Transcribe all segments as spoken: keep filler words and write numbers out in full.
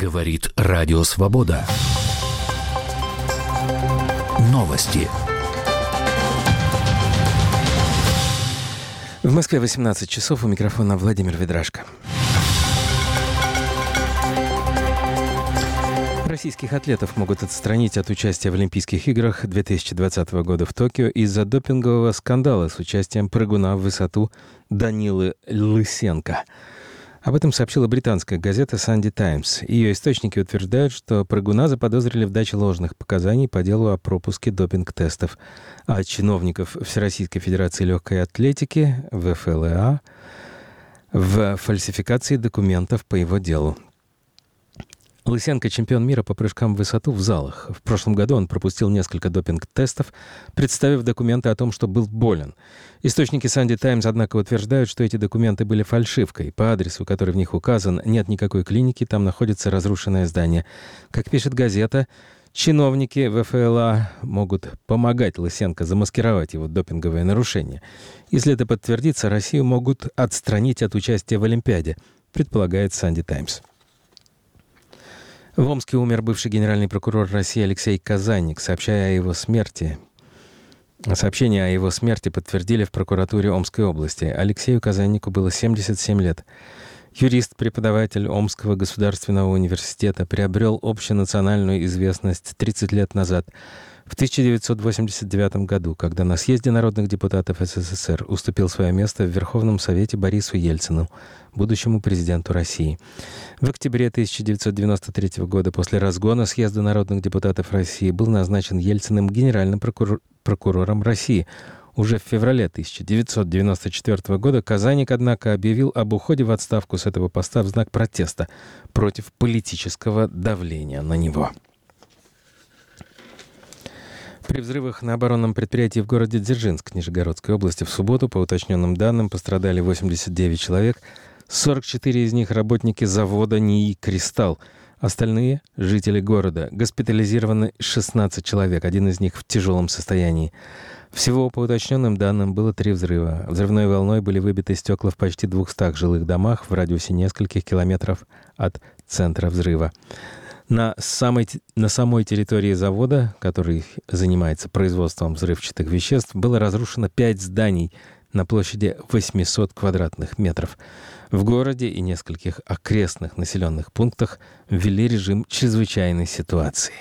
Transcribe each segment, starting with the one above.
Говорит Радио Свобода. Новости. В Москве восемнадцать часов. У микрофона Владимир Ведрашко. Российских атлетов могут отстранить от участия в Олимпийских играх две тысячи двадцатого года в Токио из-за допингового скандала с участием прыгуна в высоту Данилы Лысенко. Об этом сообщила британская газета «Санди Таймс». Ее источники утверждают, что прыгуна заподозрили в даче ложных показаний по делу о пропуске допинг-тестов, а чиновников Всероссийской Федерации легкой атлетики, вэ эф эл а, в фальсификации документов по его делу. Лысенко – чемпион мира по прыжкам в высоту в залах. В прошлом году он пропустил несколько допинг-тестов, представив документы о том, что был болен. Источники «Санди Таймс», однако, утверждают, что эти документы были фальшивкой. По адресу, который в них указан, нет никакой клиники, там находится разрушенное здание. Как пишет газета, чиновники вэ эф эл а могут помогать Лысенко замаскировать его допинговые нарушения. Если это подтвердится, Россию могут отстранить от участия в Олимпиаде, предполагает «Санди Таймс». В Омске умер бывший генеральный прокурор России Алексей Казанник. Сообщая о его смерти, сообщение о его смерти подтвердили в прокуратуре Омской области. Алексею Казаннику было семьдесят семь лет. Юрист, преподаватель Омского государственного университета, приобрел общенациональную известность тридцать лет назад, в тысяча девятьсот восемьдесят девятом году, когда на съезде народных депутатов эс эс эс эр уступил свое место в Верховном Совете Борису Ельцину, будущему президенту России. В октябре тысяча девятьсот девяносто третьего года, после разгона съезда народных депутатов России, был назначен Ельциным генеральным прокурор, прокурором России. Уже в феврале тысяча девятьсот девяносто четвертого года Казанник, однако, объявил об уходе в отставку с этого поста в знак протеста против политического давления на него. При взрывах на оборонном предприятии в городе Дзержинск, Нижегородской области, в субботу, по уточненным данным, пострадали восемьдесят девять человек, сорок четыре из них работники завода НИИ «Кристалл». Остальные – жители города. Госпитализированы шестнадцать человек, один из них в тяжелом состоянии. Всего, по уточненным данным, было три взрыва. Взрывной волной были выбиты стекла в почти двухстах жилых домах в радиусе нескольких километров от центра взрыва. На самой, на самой территории завода, который занимается производством взрывчатых веществ, было разрушено пять зданий на площади восемьсот квадратных метров. В городе и нескольких окрестных населенных пунктах ввели режим чрезвычайной ситуации.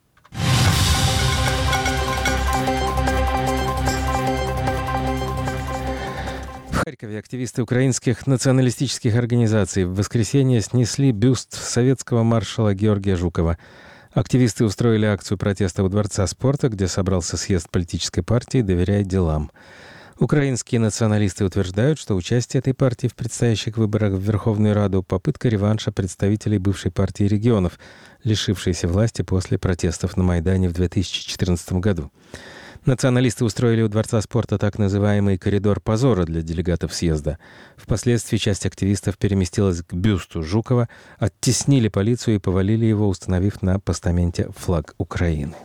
В Харькове активисты украинских националистических организаций в воскресенье снесли бюст советского маршала Георгия Жукова. Активисты устроили акцию протеста у Дворца спорта, где собрался съезд политической партии «Доверяй делам». Украинские националисты утверждают, что участие этой партии в предстоящих выборах в Верховную Раду – попытка реванша представителей бывшей партии регионов, лишившейся власти после протестов на Майдане в две тысячи четырнадцатом году. Националисты устроили у Дворца спорта так называемый «коридор позора» для делегатов съезда. Впоследствии часть активистов переместилась к бюсту Жукова, оттеснили полицию и повалили его, установив на постаменте флаг Украины.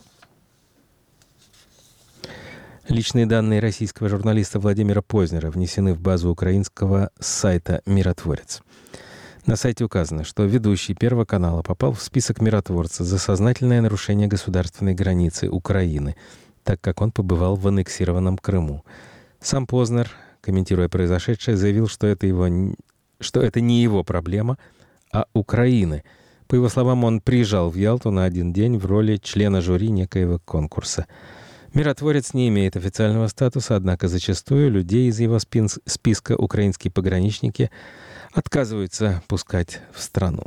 Личные данные российского журналиста Владимира Познера внесены в базу украинского сайта «Миротворец». На сайте указано, что ведущий Первого канала попал в список миротворца за сознательное нарушение государственной границы Украины, так как он побывал в аннексированном Крыму. Сам Познер, комментируя произошедшее, заявил, что это, его, что это не его проблема, а Украины. По его словам, он приезжал в Ялту на один день в роли члена жюри некоего конкурса. Миротворец не имеет официального статуса, однако зачастую людей из его списка украинские пограничники отказываются пускать в страну.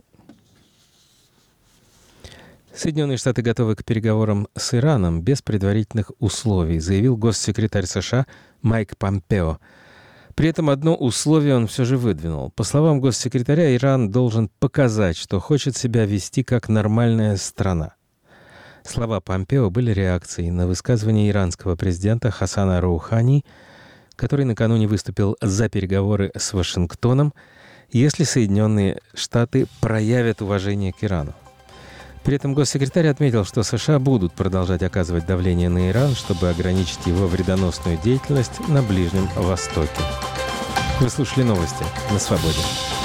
Соединенные Штаты готовы к переговорам с Ираном без предварительных условий, заявил госсекретарь США Майк Помпео. При этом одно условие он все же выдвинул. По словам госсекретаря, Иран должен показать, что хочет себя вести как нормальная страна. Слова Помпео были реакцией на высказывание иранского президента Хасана Роухани, который накануне выступил за переговоры с Вашингтоном, если Соединенные Штаты проявят уважение к Ирану. При этом госсекретарь отметил, что США будут продолжать оказывать давление на Иран, чтобы ограничить его вредоносную деятельность на Ближнем Востоке. Вы слушали новости на Свободе.